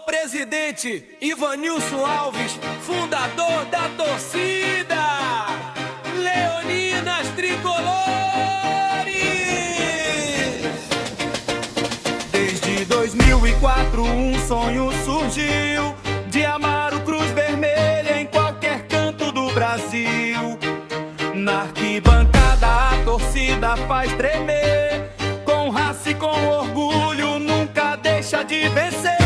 presidente Ivanilson Alves, fundador da torcida Leoninas Tricolores. Desde 2004 um sonho surgiu de amar o Cruz Vermelha em qualquer canto do Brasil. Na arquibancada a torcida faz tremer, com raça e com orgulho nunca deixa de vencer.